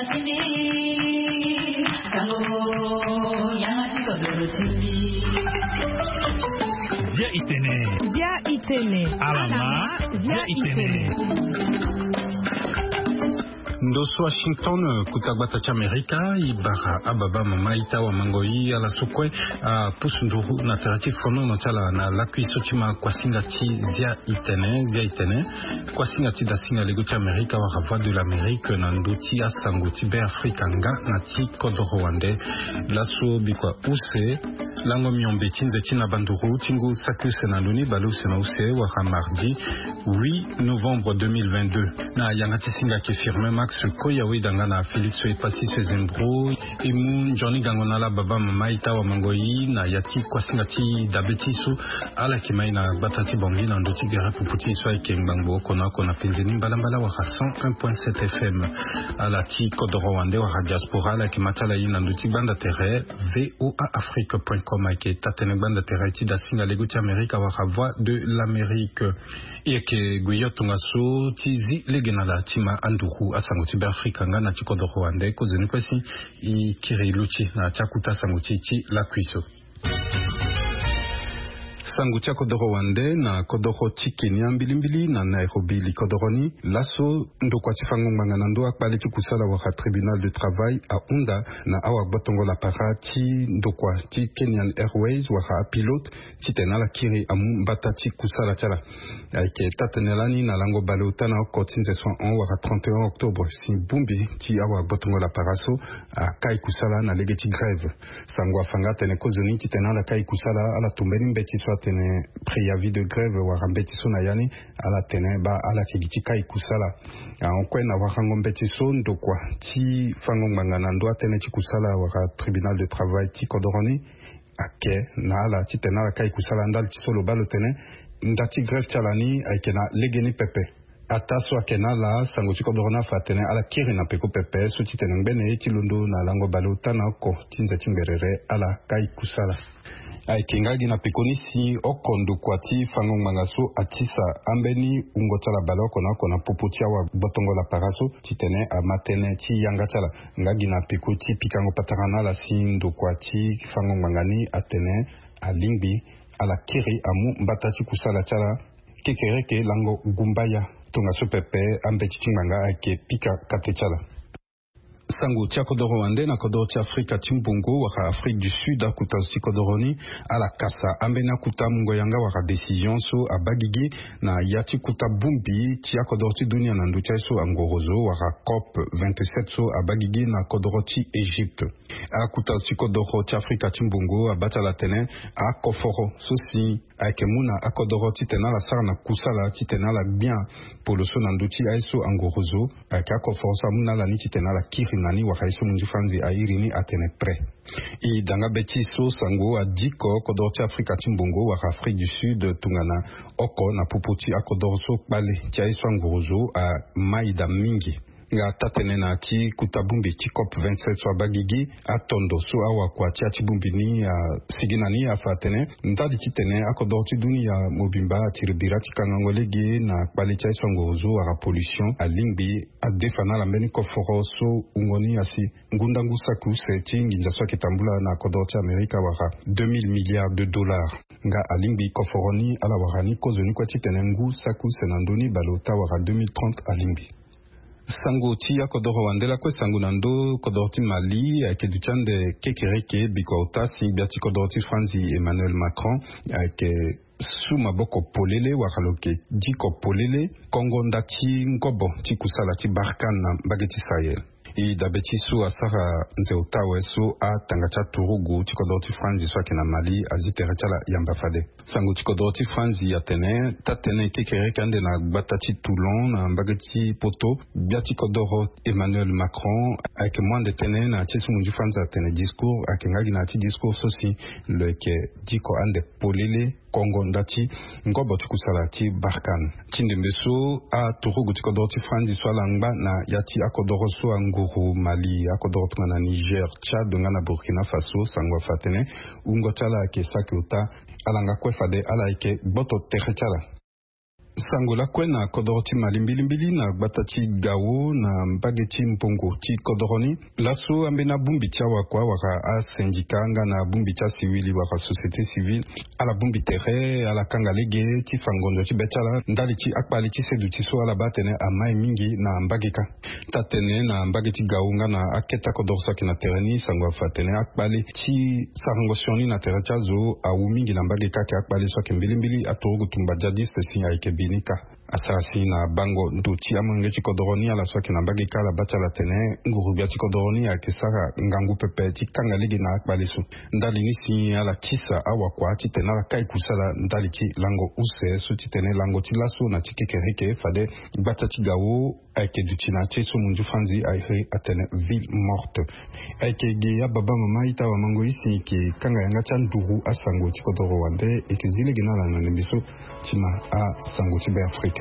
Via Itene. Alama. Via Itene. Ndoso Washington kutagbata cha Amerika ibara ababa mama itawa mangoi ala sokwe pusunduru na tarati fono notala na lakwi sochima kwa singati zia itene kwa singati da singa lego cha Amerika wa Voix de l'Amérique na ndoti asanguti be Afrika nga na ti kodoro wande laso bikwa use lango miombe tinze tina banduru tingu sakuse na luni baluse na use wa mardi 8 novembre 2022 na yangati singa ke firme Max Koyawe dangana Felix Epasi Sezembro Emu Johnny Gangonala Baba Mamaita wa Mangoi na yati kwa singati dabetisu ala kimai na batati bongi na ndoti gara puputi iswa ikengbango kona penzeni mbala wa 101.7 FM ala ti kodoro wande wa diaspora ala kimatala ina ndoti banda terre voaafrique.com ake tatene banda terre ti da singa lego ti Amerika wa Voix de l'Amérique eke guyotunga so tizi legenala tima anduru asanguti be Afrika nga na tikodoro wande ko zeni kwesi I kiriluchi na chakuta sanguti ti la kuiso sangutia kodoro wande na kodoro ti Kenya mbilimbili na Nairobi li kodoroni laso ndokwa ti fango ngana ndo akpali ti kusala wa tribunal de travail a Unda na awa botongo la para ti ndokwa ti Kenyan Airways wa pilote ti tenala kiri amu mbata ti kusala tiala ke tatenelani na lango balota na kotinze 101 wa 31 octobre si bumbi ti awa botongo la paraso a kai kusala na lege ti grève sangwa fanga tene kozoni ti tenala kai kusala ala tumbeni mbeti so tene préavis de grève wa rambeti so na yani ala tene ba ala kigiti kai kusala onkwe na warango mbeti so ndokwa ti fango ngana ndo tene ti kusala wa tribunal de travail ti kodoroni ake na ala ti tenala kai kusala ndal ti solo balo tene ndati grève chalani aikena legeni pepe ata so akena la sango ti kodorona fa tene ala kiri na peko pepe so ti tene ngbene ti londo na lango balota na ko tinza ti mberere ala kai kusala aikengagi na pekoni si okondo kwa ti fango mangaso atisa ambeni ungotala baloko na kona popotia wa botongo la paraso ti tene amatene ti yanga tala ngagi na peko ti pikango patarana la si ndo kwa ti fango mangani atene alingbi ala kiri amu mbata ti kusala tala kekereke lango gumbaya tonga so pepe ambeti tinganga ake pika kate tala sango tia kodoro wande na kodoro tia Afrika timbongo waka Afrique du Sud akuta si kodoroni ala kasa ambena kuta mungo yanga waka décision so abagigi na yati kuta bumbi tia kodoro ti dunia na ndutia so angorozo waka COP 27 so abagigi na kodoro ti Egypte akuta si kodoro tia Afrika timbongo abata la tene akoforo so si aikemuna akodoro ti tena la sara na kusala ti tena la bien polo so na nduti aiso angorozo aka akoforo so amuna la ni ti tena la kiri nani wakaiso munji fanzi airini atene pre I danga beti so sango adiko kodoro ti Afrika timbongo waka Afrique du Sud tungana oko na pupoti akodoro so kpale ti aiso angorozo a maida mingi nga tatene na ti kutabumbi ti COP 27 so abagigi atondo so awa kwa ti atibumbi ni siginani afatene ndadi ti tene akodoro ti duni ya mobimba atiribira ti kangangolegi na kpali ti aiso angorozo waka pollution alingbi adefana lambeni koforo so ungoni asi ngundangu saku se ti nginza so akitambula na akodoro ti Amerika waka 2000 milliards de dollars nga alingbi koforo ni ala waka ni kozoni kwa ti tene ngu saku se na ndoni balota waka 2030 alingbi sango ti ya kodoro wandela kwe sango nando kodoro ti Mali ake duchande kekereke biko otasi biati kodoro ti Franzi Emmanuel Macron ake su maboko polele wakaloke diko polele Kongo ndati ngobo ti kusala ti Barkan na bageti Sahel I dabeti su asara nze otawe su a tangacha turugu ti kodoro ti Franzi so ake na Mali azitere tala yamba fade sango ti kodoro ti Franzi atene tatene kekereke ande na gbata ti Toulon na mbageti poto biati kodoro Emmanuel Macron ake mwande tene na ti su munji Franzi atene discours ake ngagi na ti discours so si leke diko ande polele Kongo ndati ngobo ti kusala ti Barkan tindembe so a turugu ti kodoro ti Franzi so alangba na yati akodoro so anguru Mali akodoro tunga na Niger Tchad nga na Burkina Faso sangwa fatene ungo tala ake saki uta alanga kwe fade ala ike boto tere tala sangola kwena kodoroti malimbilimbili na batati gawo na mbageti mpongo ti kodoroni laso ambena bumbi tia wakwa waka a syndikanga na bumbi tia siwili waka société civile ala bumbi tere ala kangalege ti fangondo ti betala ndali ti akpali ti sedu ti so ala batene amai mingi na mbageka tatene na mbageti gawo nga na aketa kodorosaki na tereni sangwa fatene akpali ti sarangosioni na tere tia zo awu mingi na mbageka ke akpali soki mbilimbili atorugu tumba jadiste si aike binika asasi na bango nduti amonge ti kodoroni ala soki na mbageka ala batala tene ngurubia ti kodoroni ayeke sara ngangu pepe ti kangalege na akpali so ndali ni si ala tisa awakua ti tene ala kai kusala ndali ti lango use so ti tene lango ti laso na ti kekereke fade gbata ti gawo ayeke duti na ti so munju fanzi ayeke atene ville morte ayeke ge ya baba mama ita wamango isi ke kanga yanga ti anduru asango ti kodoro wande e yeke zilege na ala na ndembe so ti ma asango ti be afrika.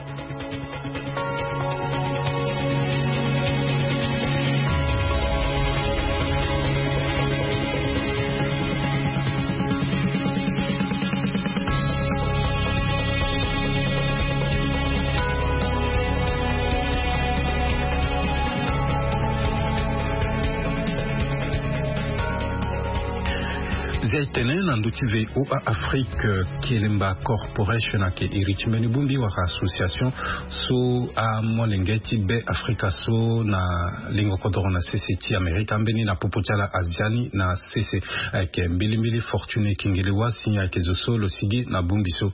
Zaitene nanduti VOA Afrique Kelemba Corporation ake iritimeni bumbi waka association so a molengeti be Africa so na lingo kodoro na CCT Amerika mbeni na popotala Asiani na CC ake mbili fortune kingelewa sinya ake zosolo sige na bumbiso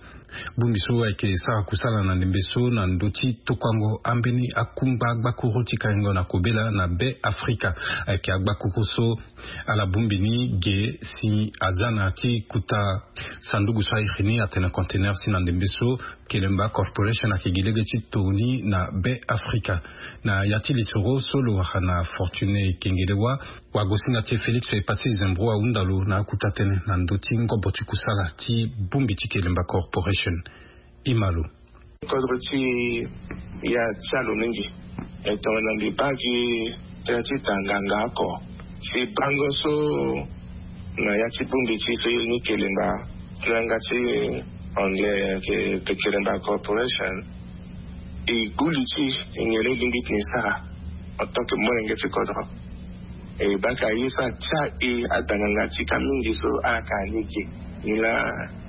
ake sara kusala na ndembeso na ndoti tokwango ambeni akumba agbakuro tikaingo na kobela na be Africa ake agbakuro so ala bumbini ge si azana ti kuta sandugu sa ikhini atena container si na ndembeso Kelemba Corporation akigilege ti toni na be Africa na yati lisoro solo na fortune kingelewa wagosinga ti Felix e pasi zembro a undalo na kutatene na ndoti ngombo ti kusala ti bumbi ti Kelemba Corporation imalo kodro ti ya tsalo mingi etona ndi bagi ti tanganga ko si bango so na ya ti bumbi ti so ni Kelemba nanga ti anglais ke Kelemba Corporation e guliti ngere limbit ni sara en tant que moyen ti kodro e baka yisa cha e adanganga ti kamingi so aka niki nila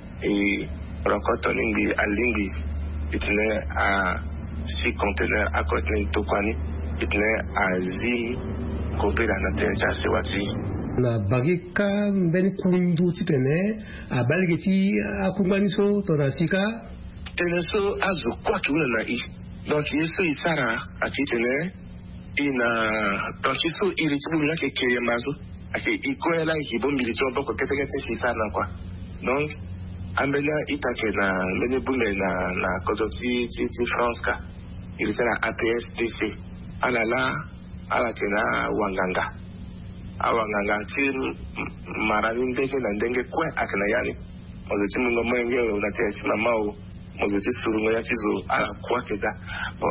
e rokoto ningi alingi itne a si container a contenir tokwani itne a zim kopera na teja sewati na bagika mbeni kundu titene a balgeti akumbani so tonasika tene so azu kwa ki una na i donc yeso isara atitene ina donc yeso iritibu na ke kemazo ake ikoela hibo milito boko ketekete sisana kwa donc ambela itake na mbeni bume na kodoti ti France ka ilisana APSDC ala kena wanganga ti marani ndenge na ndenge kwe akena yani ozoti mungo mwenge unatesi mamao ozoti surungo ya tizo ala kwa keda bo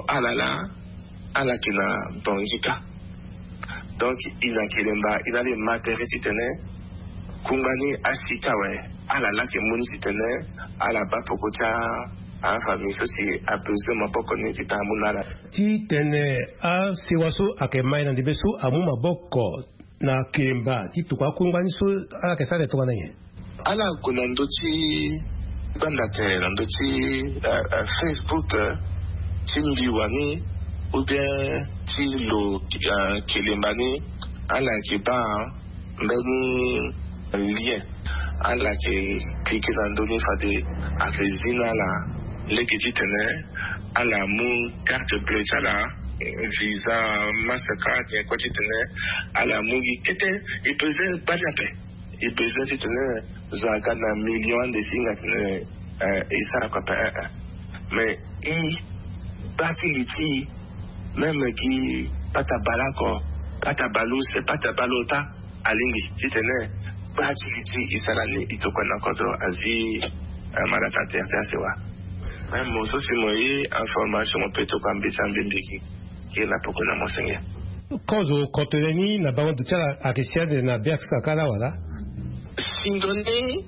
ala kena bongika donc ina Kelemba ina le matériel titene kungani asika we ala ke munisi tene ala ba pokocha a famille sosi a besoin maboko ni titamuna ti tene a sewaso akemai na ndibeso amu maboko na Kelemba ti tukwa kungani so ala ke sare to nanye ala kuna ndoti banda tera ndoti Facebook timbiwani ou bien ti lo Kelemba ni ala ke ba mbeni lien ala ke cliquer dans donner fade akezina la lekiti tene ala mu carte bleue chala visa Mastercard et quoi tene ala mu kete e pesait pas la paix e pesait tene zaga na millions de signes tene et ça quoi mais i batiliti même qui patabalako patabalu c'est patabalota alingi tene batiliti isalani itokwana kodro azi marata terta sewa même moso simoyi information mopeto kwambisa mbindiki kila pokona mosenge kozo koteleni na bango tala akisiade na biafika kala wala sindoni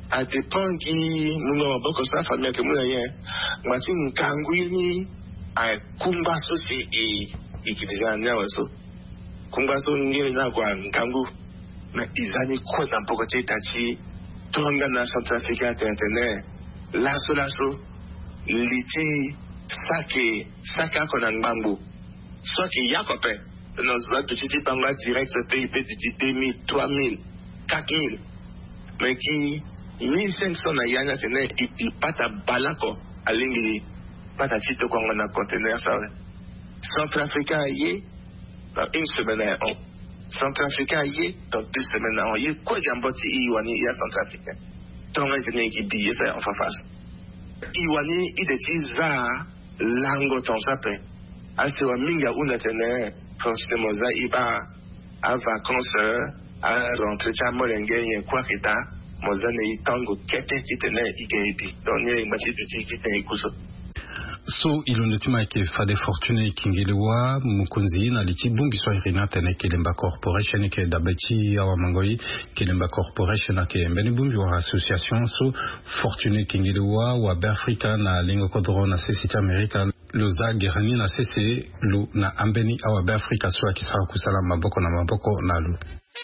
a dépend qui nous beaucoup ça famille que moi rien mati mkangwini a kumbaso si et qui déjà nyawaso kumbaso ngiri na kwa nkangu na izani kwa na pokote tati tonga na Centrafrique internet laso liti saka kona ngbambu soit qu'il y a copain dans ce de titi panga direct PIP de 2000 3000 4000 mais qui 1500 na yana tene il pata balako alingi pata tito kwa na conteneur ça Centrafricain y dans une semaine on Centrafricain y dans 2 semaines on y quoi jamboti iwani ya Centrafricain tonga tene qui billet ça en face iwani ideti za lango tonsape asi wa minga una tene franchement za iba à vacances à rentrer à molenge quoi que ta mozane itango kete kitene igebi donye mati tuti kitene kuso so ilondetima ke fade fortune kingelewa mukunzi na liti bumbi so irina tene kelemba corporation ke dabeti awa mangoi kelemba corporation ke mbeni bumbi wa association so fortune kingelewa wa Africa na lingo kodro na sisi America loza gerani na sisi lu na ambeni awa Africa so akisara kusala maboko na maboko na lu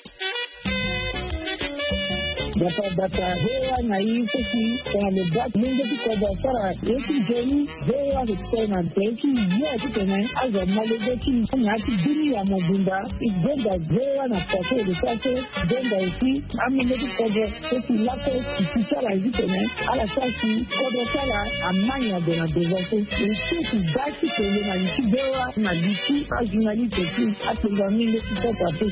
data hewa na hizo ki kwa lebati mungu kwa sara yesu jeni hewa hukena teki yote tena aza malezeki nyati dini ya mobunda igenda hewa na pase de sase genda isi ameletu kwa teki lako kisala hizi tena ala sasi kwa sala amanya de na devote isi baki kwenye na isi hewa na isi ajinali teki atenga mingi kwa pape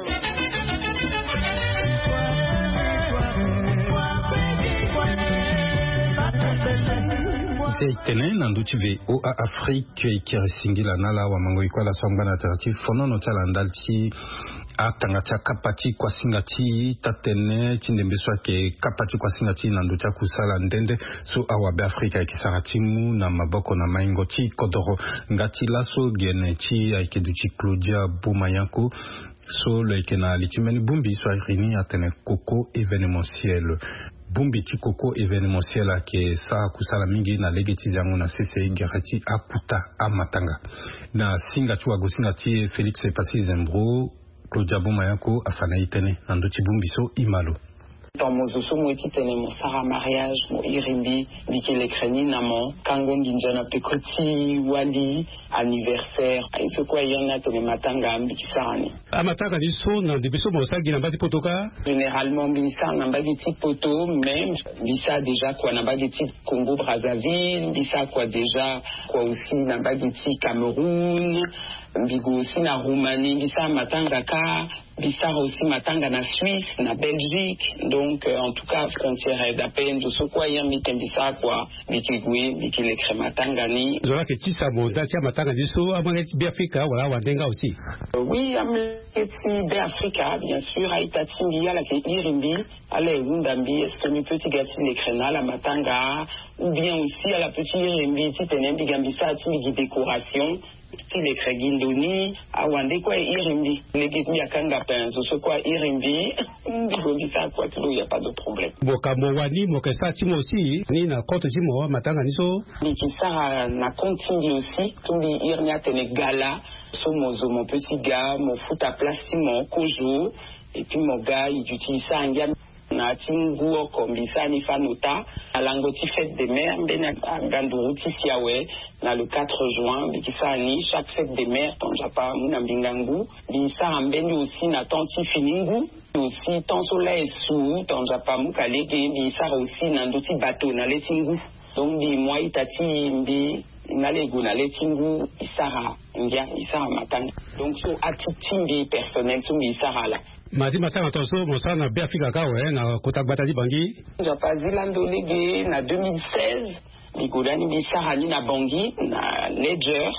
tene nandu tive o Afrique qui resingila nala wa mango ikola songana alternative fono no tala ndalti atangata kapati kwa singati tatene tindembeswa ke kapati kwa singati nandu cha kusala ndende so awa Africa kisaratimu na maboko na maingo ti kodoro ngati laso gene ti aikeduchi Claudia Bumayanko so lekena litimeni bumbi so irini atene koko événementiel bumbi kikoko événementiel ke sa kusala mingi na legeti zangu na CCI gerati akuta amatanga na singa tu agosinga ti Félix Pasi Zembro Claudia Bumayako afana itene nanduti bumbi so imalo dans mozoso mweti tene mo sara mariage mo irimbi bikele kreni namo kango nginjana pekoti wali anniversaire aiso kwa yana tene matanga mbikisani amatanga diso na debeso mo sagi na bati potoka généralement mbisa na bagiti poto même mbisa déjà quoi na bagiti Congo Brazzaville mbisa quoi déjà quoi aussi na bagiti Cameroun mbigo aussi na Roumanie mbisa matanga ka Bissar aussi matanga na Suisse, na Belgique, donc en tout cas frontière d'appel de ce quoi y a mis Bissar quoi, Bikigui, Bikile Matanga ni. Zola que tu sais bon, datia matanga du so, amangeti Africa, voilà, Wandenga aussi. Oui, amangeti Africa, bien sûr, Haïtati Ngia la ke Irimbi, allez Wundambi, est-ce que mi petit gati les crénal la matanga, ou bien aussi à la petite Irimbi, titenem bigambisa ti décoration. Ti le kregindoni awande kwa irimbi les gitmi akanga penzo so kwa irimbi ngobisa kwa tout il y a pas de problème bokambo wani mokesa timo aussi ni na compte timo matanga niso nikisa na continue aussi tumbi irnya tene gala so mozo mon petit gars mon foot à place mon kojo et puis mon gars il utilise ça en gamme na tinguo kombisa ni fanota alangoti fête des mères bena ganduruti siawe na le 4 juin bikisani chaque fête des mères ton japa muna mbingangu bisa ambeni aussi na tanti finingu aussi ton soleil sous ton japa mukalege bisa aussi na ndoti bateau na letingu donc bi moi itati mbi nalego na letingu isara ngia isara matanga donc so atitimbi personnel so isara la madi matanga toso mosana be Africa kawe na kotakbatadi bangi japazi landolege na 2016 bigodani bisara ni na bangi na ledger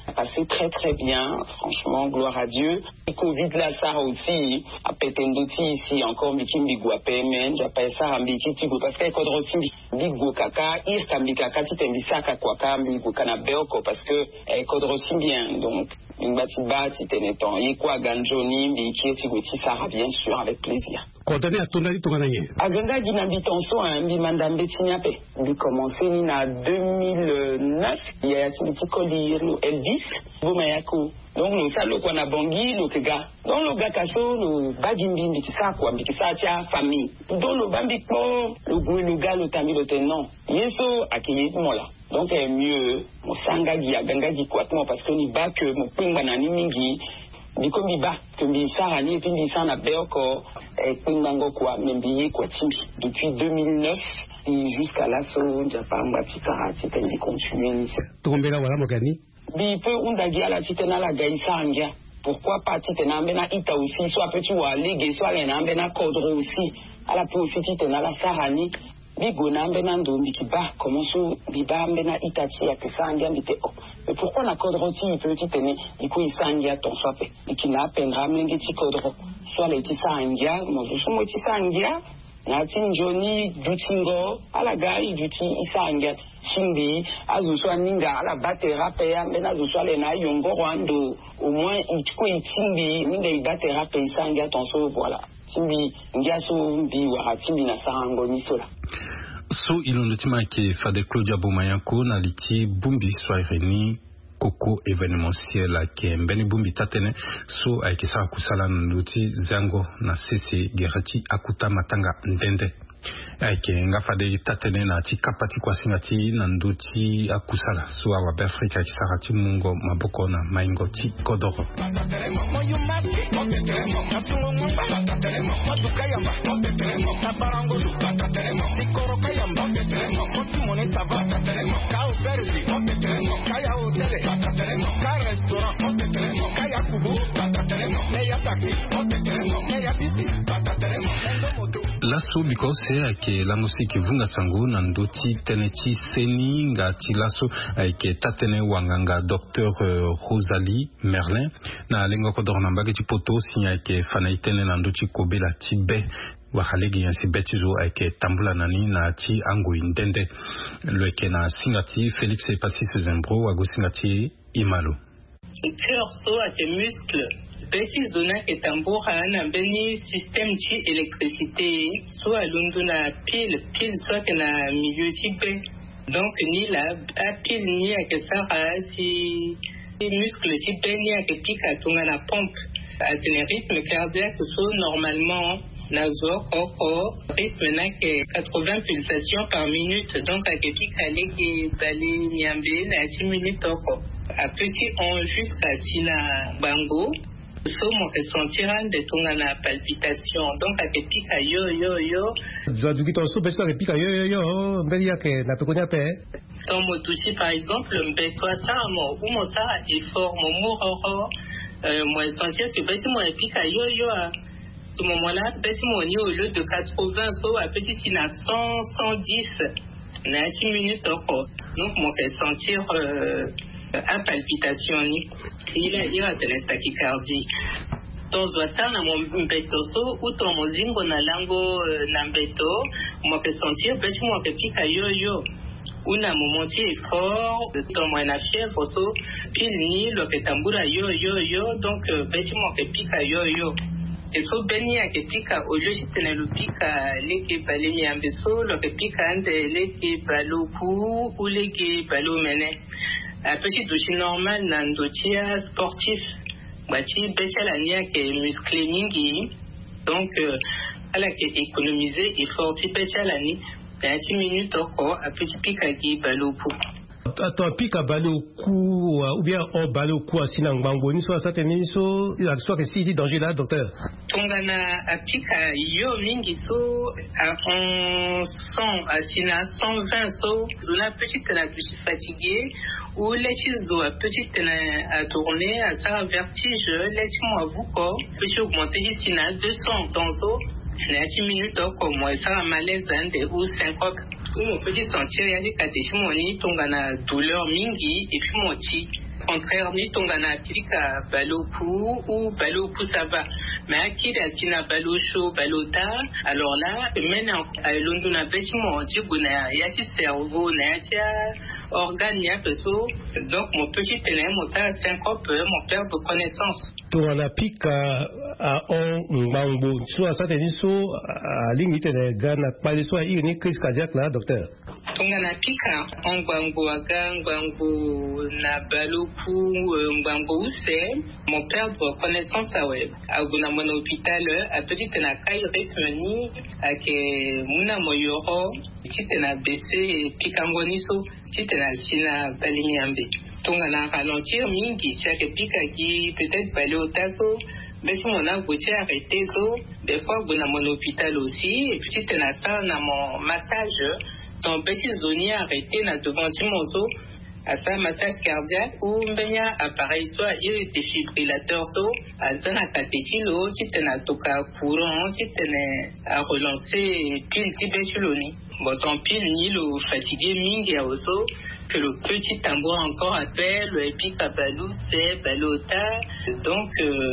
passé très très bien, franchement, gloire à Dieu. Le Covid là, ça aussi, à Petendoti ici, encore Mikimbi Guapemen, j'appelle ça Ambiki Tigo, parce que Kodrosi, Bigo Kaka, Irkambi Kaka, Titembisaka Kwaka, Bigo Kanabeoko, parce que Kodrosi bien, donc, une bati teneton, Yekwa Ganjoni, Biki Tigoti, ça bien sûr, avec plaisir. Coordonné à Tonali Tongananye. Aganga Dinabitonso, un Bimandambe Tinyape. Il commencé en 2009, il y a un petit collier, Elvis, Bomayako. Donc, nous savons qu'on a bangi, le gars. Donc, le gars casso, le bagimbi, mikisa, quoi, mikisa, tia, famille. Donc, le bambiko, le goût, le gars, le tami, le tenant. Yeso, akiyé, mola. Donc, mieux, mon sangagi, agangagi, quoi, parce que ni ba que mon pingbanani mingi, biko miba, que mi sarani, et puis mi sana beoko, et pingbango, quoi, membiye, quoi, timbi. Depuis 2009, jusqu'à l'assaut, Japan, Batikara, Titendi, continuer. Tombela, voilà, Mogani. Bipe undagia la titena la gaisa angia. Pourquoi pas titena mbena ita aussi, soit petit ou allégué, soit l'ena mbena kodro aussi. À la peu aussi titena la sarani. Bigona mbena ndo bikiba, comment so biba mbena itati ya kesa angia mbite oh. Mais pourquoi na kodro aussi, il peut titene, il peut isa angia ton sope. Et qui n'a pendra menge ti kodro. Soit les tisa angia, moi je suis moi tisa angia. Natin Johnny Dutingo, à la gare Duti Isangat, Chimbi, Azuswa Ninga, à la batera paya, mena Azuswa Lena, Yongo Rwando, au moins Itkui Chimbi, Ninga batera paya Isangat, en so, voilà. Chimbi, Ngaso, Mbi, Wara, Chimbi, Nasarango, Nisola. So ilondotima ke Fade Claudia Bomayanko, Naliti, Bumbi, Soireni, Koko événementiel ke mbeni bumbi tatene so ayeke sara kusala na ndoti zango na sese gerati akuta matanga ndende ayeke nga fade tatene na ti kapati kuasinga ti na ndoti akusala so awa be Afrika ayeke sara ti mungo maboko na maingo ti kodoro laso bikose ayeke langosi yeke vunga sango na ndoti tënë ti seni nga ti laso ayeke tatene wanganga Dr Rosalie Merlin na lengua kodoro na mbage ti poto si ayeke fana e tënë na ndoti kobela ti be wahalegi yansi be ti zo ayeke tambula na ni na ti angoi ndende lo yeke na singa ti Félix Pacis Zembro wago singa ti Imalo cœur so ayeke muscle besi zona ke tambura na beni système ti électricité soit alundu na pile soit que na milieu ti be donc ni la a pile ni ayeke sara si muscle si be ni ayeke pika tonga na pompe atene rythme cardiaque so normalement na zo koko rythme na ke 80 pulsations par minute donc ayeke pika lege bale niambe na 10 minutes oko après si on jusqu'à sina bango so mo ke sentir de tonga na palpitation donc ayeke pika yo duki ton so beso ayeke pika yo mbeli yake na tokonia pe ton motusi par exemple mbeto asara mo ou mo sara effort mo mororo mo sentir que besi mo pika yo à ce moment-là besi mo ni au lieu de 80 so apesi si na 100 110 na 10 minutes oko donc mo ke sentir à palpitation ni il a de tachycardie tozo ata na mbeto so ou ton mozingo na lango na mbeto mo ke sentir besi mo ke pika yo una moment effort ton mo na fièvre so pile ni lo ke tambura yo donc besi mo ke pika yo et so beni a ke pika au lieu de le pika leke baleni ambeso lo ke pika ande leke baloku ou leke balomene a petit douche normal na ndotia sportif bati betala nia ke muscle mingi donc ala ke économiser effort ti betala ni 10 minutes oko a petit pika ki baloku Attends, pika baloku ou bien on baloku asina ngbango ni so asate ni so la soit que si dit danger là docteur tongana a pika yo mingi so on sent asina 120 so zona petite la plus fatiguée ou les chizo a petite à tourner à ça vertige les moi vous quoi peut augmenter ici na 200 dans so na 10 minutes comme moi ça malaise ou 50 ou mon petit sentir ya di kateshi moni tongana douleur mingi et puis mon ti contraire ni tongana Afrika baloku ou baloku ça va. Mais akida sina balo chaud balota. Alors là, maintenant à Londres na bêtiment tu guna ya ci cerveau na ya organe ya peso. Donc mon petit élève ça syncope mon père de connaissance. Tongana pika a on ngbango soit ça teni so a limite de gana pali so une crise cardiaque là docteur. Tongana pika on ngbango na baloku ngbango c'est mon père de connaissance à web. A guna mon hôpital a petit na kai rythme ni ake muna moyoro si tena baissé pikangoni so si tena sina balimiambe. Tongana ralentir mingi c'est que pika qui peut-être balé au taso. Mais si on a goûté arrêté so, des fois on a mon hôpital aussi et puis si tu as ça dans mon massage ton petit zone arrêté na devant mon so à ça massage cardiaque ou bien appareil soit il est défibrillateur so à ça na catéchilo si tu as toka courant si tu as à relancer pile si béchuloni bon ton pile ni le fatigué mingi also que le petit tambour encore appelle, et puis Kabalou, c'est Balota, donc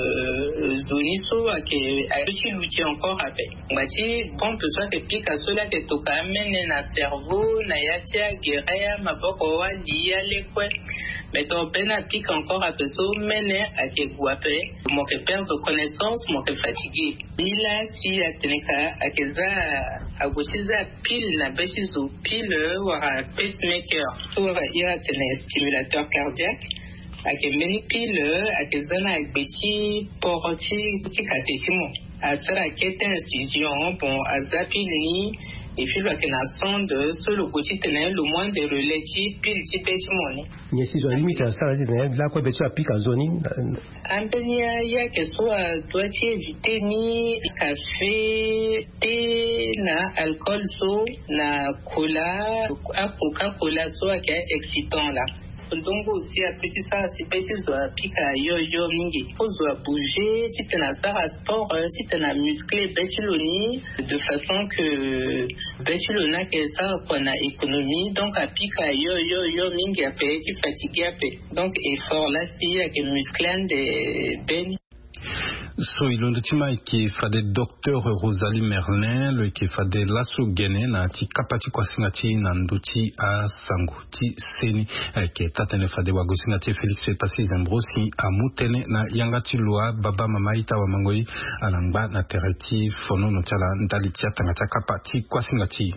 Zoniso, a aussi l'outil encore appelle. Voici, bon, que soit que Picasso là, que tu amènes un cerveau, Nayatia, Guerre, Mabokoa, Lia, Lekwe, mais ton peine à pique encore à peso, mène à Keguapé, mon que perdre de connaissance, mon que fatigué. Il a si à Teneka, à Keza, à Gossiza, pile, la Bessizo, pile, ou à pacemaker. Il y a un stimulateur cardiaque avec une pile avec un petit portier cicatrisimo à ça la quête incision bon à zapini et puis avec un sonde sur le côté tenait le moins de relais pile petit money. Ni si je limite à ça là quoi betu applique en zone Ampenia ya que soit doit éviter ni café thé na alcool so na cola à Coca-Cola so qui est excitant là. Donc aussi après ça c'est petit doit piquer yo mingi faut bouger si tu as ça à sport si tu as musclé Bessiloni de façon que Bessilona que ça qu'on a économie donc à piquer yo mingi après tu fatigué après donc effort là si avec musclé de ben So ilondotima qui fa de docteur Rosalie Merlin le qui fa de lasso gene na ti kapati kwa singati na ndoti a sangu ti seni qui tatene fa de wagosingati Félix Passy Zembrosi a mutene na yangati loi baba mama ita wa mangoi alangba na tereti fono no tala ndali tia tangata kapati kwa singati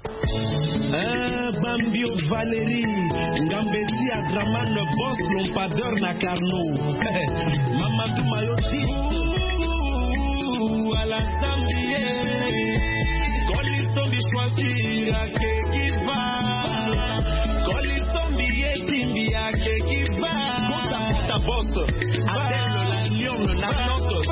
Bambio Valérie Ngambeti a Draman le boss l'ompadeur na Carnot Mamadou Mayoti à la Zambie, quand ils sont bien choisis, à qui va, quand ils sont bien timbi, à qui va, ta bosse, avec le lion, le nanos,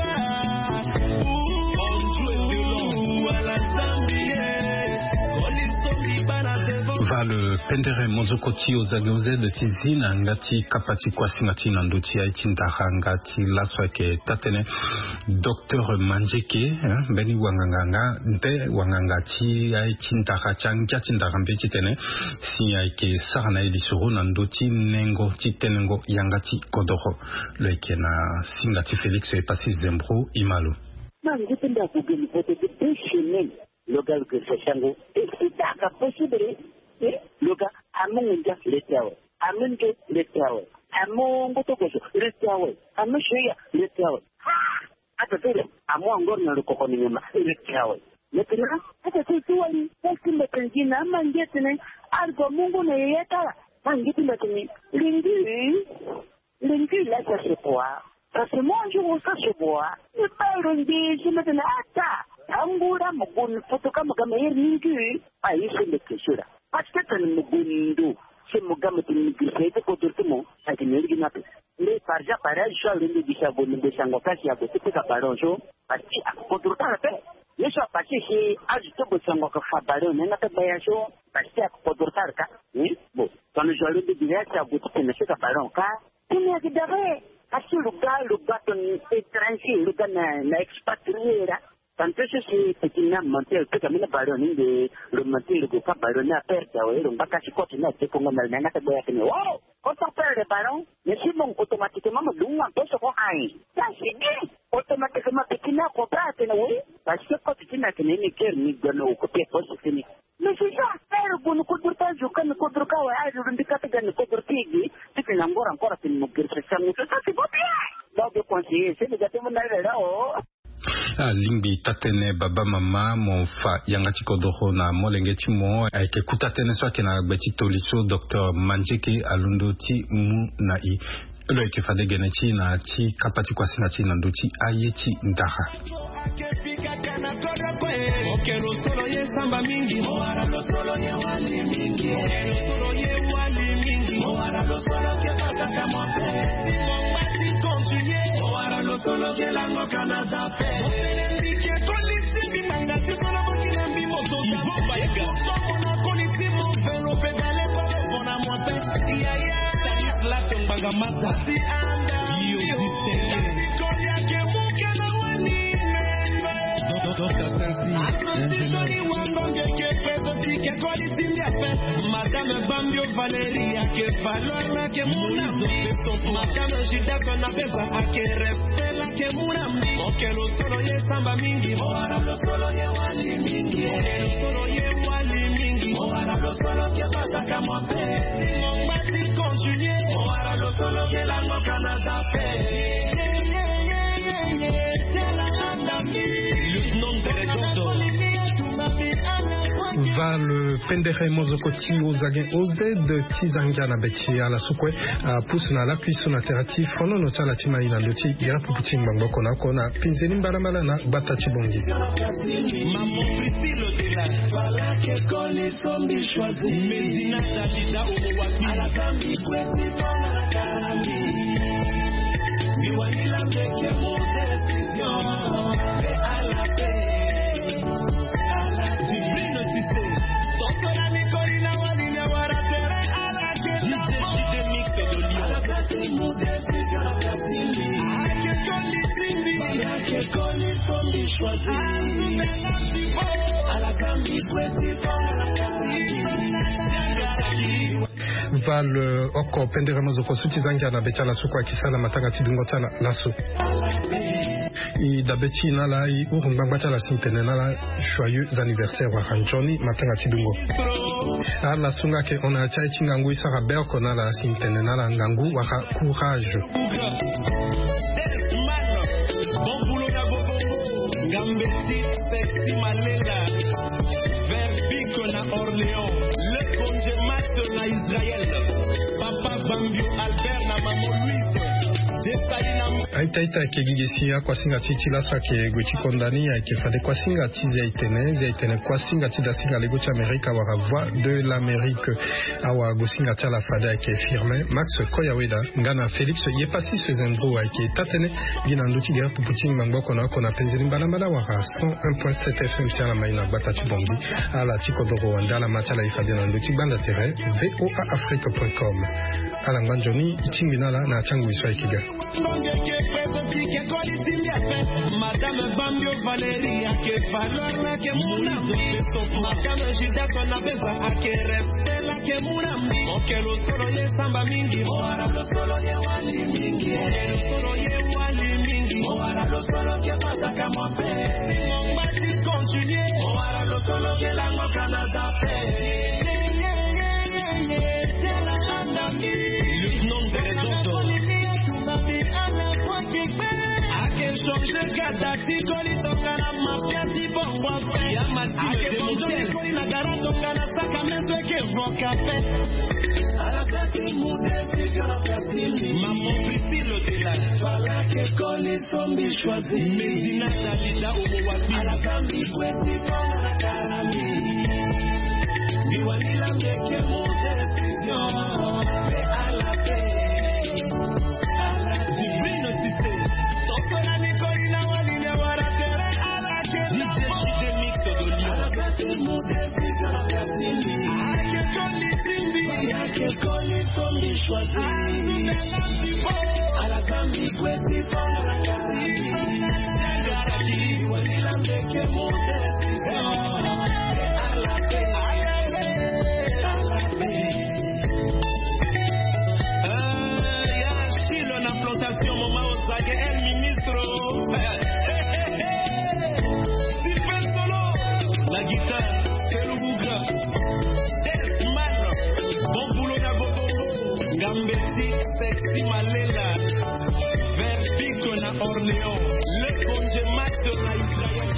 on joue violon, à la Zambie, quand ils sont bien va le pendere mozokoti ozagoze de tizina ngati kapati kwa singati nandoti aitindaha ngati laswa ke tatene docteur Manjeke beni wanganga nte wangangati aitindaha changya tindaha mbeti tene si aike sarana edisuru nandoti nengo titenengo yangati kodoro leke na singati Félix Passy Zembro imalo Nangipenda kugeni pote de chemin local que sachango et c'est possible Loga amunga letawe amunga letawe amungo tokoso letawe amushiya letawe ata tele amwangor na lokoni nyama letawe letena ata tuwali wakimbe pengine amangetene algo mungu na yeta mangitimba tini lingi la se quoi parce que moi je vois ça se boit ne pas rendu je me donne ata angura mukun foto kama lingi aisha lekeshura parce que tu me gundo c'est mon gamme de négocier de coturtemo avec une originape mais par ja pareil je suis le disabo de sangokasi à côté de caparonjo parce que à coturta pe je suis passé chez ajouté de sangoka fabaro n'a pas bayacho parce que à coturta ka bon quand je le dis direct à côté de ce caparon ka tu me dis parce que le gars ton étranger le gars na expatrié là tant que c'est petit na monter que comme le baron de le monter le pas baron à perdre ouais le baka ci continue te ko ngal na ta boya que wow quand on perd parents, mais si bon, automatiquement, me donne un peu ce qu'on a. Ça, c'est bien. Automatiquement, petit n'a pas à oui, parce que quand tu n'as qu'un équerre, ni donne au côté positif. Mais c'est ça, faire pour nous coudre pas, je connais coudre pas, ouais, je ne dis pas que nous coudre tigre, c'est que encore à une mourir, c'est ça, c'est pas bien. Donc, le conseiller, c'est le gâteau, là, Limbi tatene baba mama monfa yangati kodoro na molengeti mo eke kutatene so kena beti toliso Dr Manjeke alundo ti mu na I lo eke fade geneti na ti kapati kwasi na ti nanduti ayeti ndaha okelo solo ye samba mingi moara lo solo ye wali mingi solo ye wali mingi moara lo solo ke pataka monte mombati continue moara lo solo ke lango Canada pe ke polisi bimanga ti solo makina mbimo to bomba yega solo polisi mo velo pedale pole bona monte ya ya tanis la tembanga mata si anda yo kolia ke muke na wali Madame Bambio Valeria che falona che munambi Madame Gilda kona beba ake repela che munambi Oke lo solo ye samba mingi Oara lo solo ye wali mingi Oke lo solo ye wali mingi Oara lo solo che pataka mwampe Mbati continue Oara lo solo che lango Canada pe Va le pendere mozokoti ozage ozed tizanga na beti ala sukwe pusuna la kuisuna terati fono no tala tima ina loti ira puputi mbangoko na kona pinzeni mbaramala na bata chibongi maman Priscille de la fala que coli sombi choisi medina dalida omowazi ala kambi kwesi pona la karami miwani la mbeke mo décision et à la paix Va le oko pendere mazoko suti zanga na betala sukwa kisala matanga tidungota na laso I dabeti na la I urungbangata la simpene na la joyeux anniversaire wa Hanjoni matanga tidungo ala sunga ke ona chai chingangu isara berko na la simpene na la ngangu wa courage bon boulot na gogo ngambeti sexy malela verbiko na Orléans le congémat na Israël papa Bambio Albert na maman Louise aitaita ke gigesia kwa singa chichi laswa ke gochi kondani ke fade kwa singa chizi aitene kwa singa tida singa lego cha Amerika wa voix de l'Amérique awa gosinga tala fade ke firme Max Koyaweda ngana Félix yepasi sezembro ke tatene gina nduti gera puputi mangoko na kona penzeli mbala wa 101.7 FM sia la maina batati bombi ala tikodoro wandala matala ifade na nduti banda tere voaafrique.com ala nganjoni ichimbinala na changu iswa ikiga Madame Bambio Valeria che falona che munambi Madame Gilda kona beba ake repela che munambi Oke lo solo ye samba mingi Oara lo solo ye wali mingi Oke lo solo ye wali mingi Oara lo solo che pataka mwampe Mbati continue Oara lo solo che lango Canada pe Lieutenant de l'Edodo Changer gadati koli toka na mapiati bongwa fe ya matike bonjoli koli na garato kana sacramento eke voka fe alakati mudesi kana kasili maman Priscille de la fala que koli sombi choisi medina dalida omowazi alakambi kwesi pona na karami miwani la mbeke mo décision et à la paix Like el ministro. Stephen Solo. La guitare, Kelubuga. Desman. Bon boulot na gogo. Gambesi, sexy Malela. Vers Pico na Orléans. Le congé match na Israël.